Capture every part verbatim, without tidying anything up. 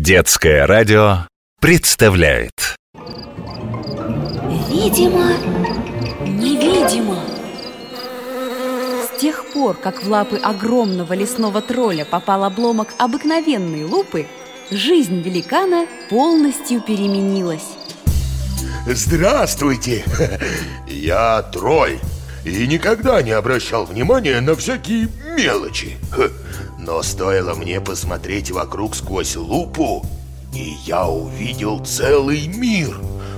Детское радио представляет Видимо, невидимо. С тех пор, как в лапы огромного лесного тролля попал обломок обыкновенной лупы, жизнь великана полностью переменилась. Здравствуйте! Я тролль и никогда не обращал внимания на всякие мелочи. Но стоило мне посмотреть вокруг сквозь лупу, и я увидел целый мир,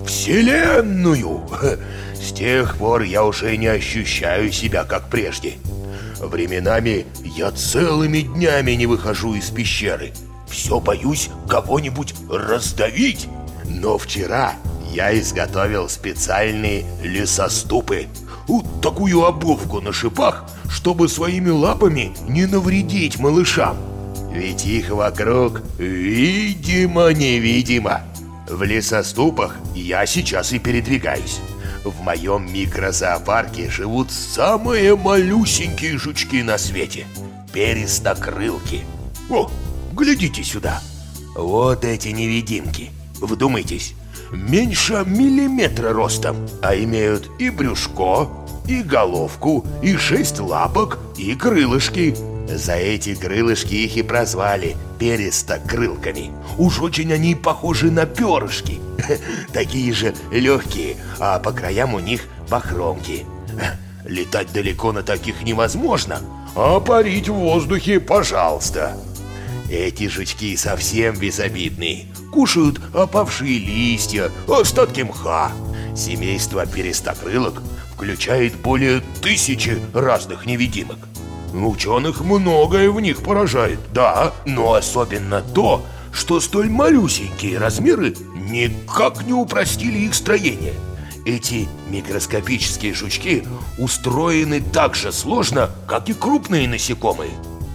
вселенную. С тех пор я уже не ощущаю себя как прежде. Временами я целыми днями не выхожу из пещеры. Все боюсь кого-нибудь раздавить. Но вчера я изготовил специальные лесоступы, вот такую обувку на шипах, чтобы своими лапами не навредить малышам. Ведь их вокруг видимо-невидимо. В лесоступах я сейчас и передвигаюсь. В моем микрозоопарке живут самые малюсенькие жучки на свете — перистокрылки. О, глядите сюда. Вот эти невидимки. Вдумайтесь, меньше миллиметра ростом, а имеют и брюшко, и головку, и шесть лапок, и крылышки. За эти крылышки их и прозвали перистокрылками. Уж очень они похожи на перышки. Такие же легкие, а по краям у них бахромки. Летать далеко на таких невозможно, а парить в воздухе пожалуйста. Эти жучки совсем безобидные. Кушают опавшие листья, остатки мха. Семейство перистокрылок включает более тысячи разных невидимок. Ученых многое в них поражает, да, но особенно то, что столь малюсенькие размеры никак не упростили их строение. Эти микроскопические жучки устроены так же сложно, как и крупные насекомые.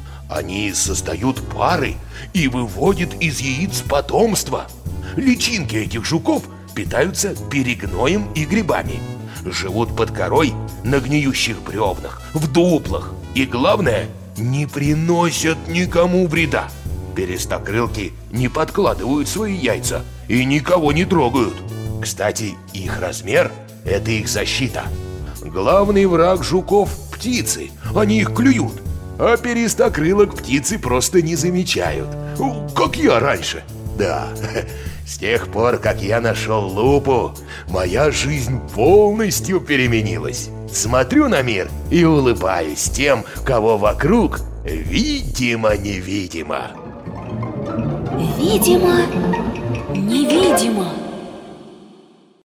Они создают пары и выводят из яиц потомство. Личинки этих жуков питаются перегноем и грибами. Живут под корой на гниющих бревнах, в дуплах. И главное, не приносят никому вреда. Перистокрылки не подкладывают свои яйца и никого не трогают. Кстати, их размер – это их защита. Главный враг жуков – птицы, они их клюют. А перистокрылок птицы просто не замечают, как я раньше. Да, с тех пор, как я нашел лупу, моя жизнь полностью переменилась. Смотрю на мир и улыбаюсь тем, кого вокруг видимо-невидимо. Видимо, невидимо.